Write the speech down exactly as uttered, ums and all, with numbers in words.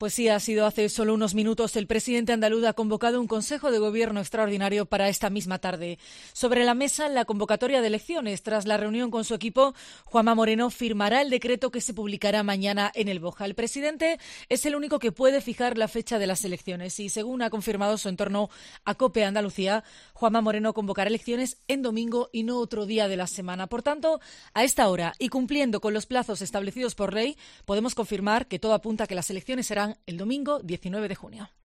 Pues sí, ha sido hace solo unos minutos. El presidente andaluz ha convocado un Consejo de Gobierno extraordinario para esta misma tarde. Sobre la mesa, la convocatoria de elecciones. Tras la reunión con su equipo, Juanma Moreno firmará el decreto que se publicará mañana en el BOJA. El presidente es el único que puede fijar la fecha de las elecciones y, según ha confirmado su entorno a COPE Andalucía, Juanma Moreno convocará elecciones en domingo y no otro día de la semana. Por tanto, a esta hora y cumpliendo con los plazos establecidos por ley, podemos confirmar que todo apunta a que las elecciones serán el domingo diecinueve de junio.